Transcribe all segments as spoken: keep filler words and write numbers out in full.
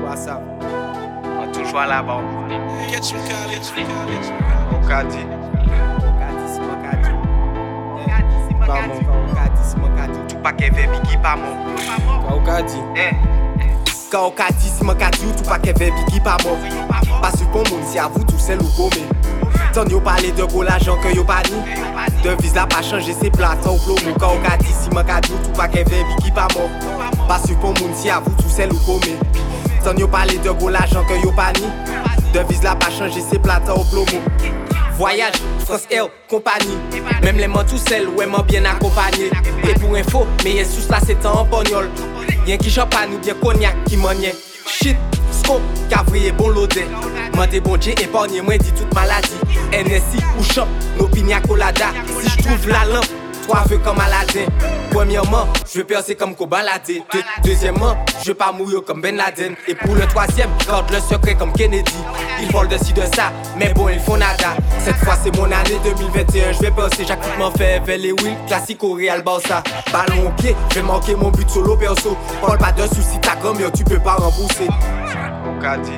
pas ça. On toujours là-bas. Catch me, catch me, catch Au Kadi. Kadi, c'est mon Kadi. Pas mon Kadi, c'est mon Kadi. Tout pas qu'elle veut Biggie pas mon. Au Kadi. Eh. Quand au Kadi, c'est mon Kadi, tout pas qu'elle veut Biggie pas mon. Pas sur bon monde, si à vous tout seul ou gommé. Tant yo parler de gros l'argent que yo pas ni. Devise la pas changer ses plates au flow. Quand au Kadi, si mon Kadi, tout pas qu'elle veut Biggie pas mon. Pas sur bon monde, si à vous tout seul ou gommé. Tant yo parler de gros l'argent que yo pas ni. Devise la pas changer ses plates au flow. Voyage, France Air, compagnie. Même les mains tout seuls, ouais, m'en bien accompagné. Et pour info, mais y'a sous là c'est en pognol. Y'en qui champagne ou bien cognac qui m'ennuie. Shit, scope, cavrier, bon lodé. Mandez bon Dieu, épargnez moi dit toute maladie. N S I ou shop, nos pina colada. Si je trouve la lampe, trois feux comme Aladdin. Premièrement, je veux percer comme Kobalade. De deuxièmement, je veux pas mourir comme Ben Laden. Et pour le troisième, garde le secret comme Kennedy. Ils volent de ci de ça, mais bon ils font nada. Cette fois c'est mon année deux mille vingt et un. Je vais percer, Jacques m'en fait vers les Will, classique au Real Barça. Ballon au pied, je vais manquer mon but solo perso. Parle pas de soucis, ta gomme, tu peux pas rembourser. Au Kadi.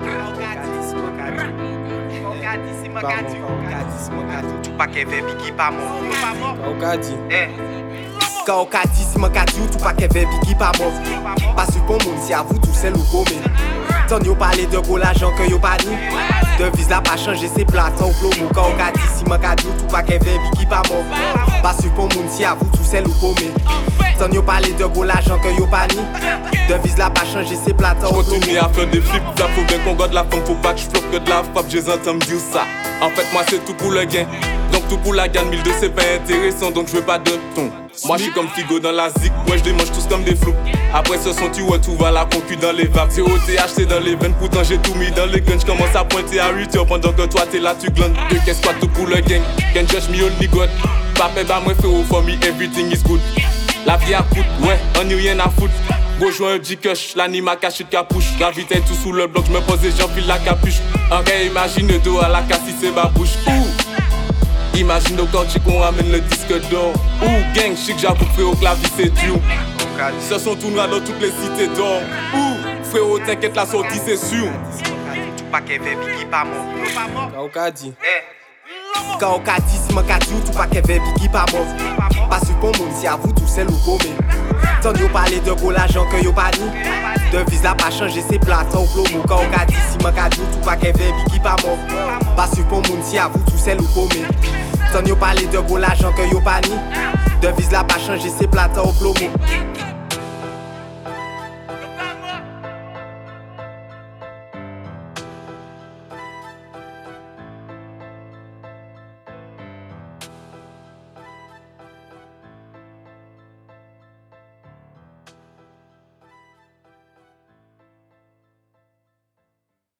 Tout pas qu'elle veut Biggie pas mon. Au Kadi. Eh. Quand au Kadi, si mon Kadi, tout pas qu'elle veut Biggie pas mon. Pas sur bon monde, si à vous tout seul ou gommé. Tant yo parler de gros l'argent que yo pas ni. Devise la pas changer ses plates au flow. Quand au Kadi, si mon Kadi, tout pas qu'elle veut Biggie pas mon. Pas sur bon monde, si à vous tout seul ou gommé. Tant yo parler de gros l'argent que yo pas ni. Devise la pas changer ses plates au flow. J'continue à faire des flips, là faut bien qu'on garde la femme, faut pas que j'floppe que de la frappe, j'ai entendu me dire ça. En fait moi c'est tout pour le gain, donc tout pour la gagne, mille deux c'est pas intéressant, donc je veux pas de ton. Moi j'suis comme Figo dans la zik, ouais j'démange tous comme des flous. Après ce son tu vois tout va la concu dans les vapes. C'est au T H C dans les veines, pourtant j'ai tout mis dans les guns. J'commence à pointer à huit heures pendant que toi t'es là tu glandes. Deux qu'est-ce quoi tout pour le gang, can judge me only God. Papa bah moi frérot for me everything is good. La vie à coûte, ouais, on n'y rien à foutre. Rejoins un petit cush, l'anima caché de capouche. La vitesse tout sous le bloc, j'me pose et j'enfile la capuche. En vrai, imagine le dos à la casse si c'est ma bouche. Ouh. Imagine au quartier qu'on ramène le disque d'or. Ouh, gang, chic, j'avoue, frérot, que la vie c'est dur. Ce sont tout noirs dans toutes les cités d'or. Ouh, frérot, t'inquiète, la sortie c'est sûr. Tout pas qu'elle veut Biggie pas mon. Quand au Kadi. Eh. Quand au Kadi, si mon Kadi, tout pas qu'elle veut Biggie pas mon. Pas sur bon monde, si à vous tout seul ou gommé. Tant yo parler de gros l'argent que yo pas ni. Devise la pas changer ses plates au flow. Quand au Kadi, si mon Kadi, tout pas qu'elle veut Biggie pas mon. Pas sur bon monde, si à vous tout seul ou gommé. Tant yo parler de gros l'argent que yo pas ni. Devise la pas changer ses plates au flow.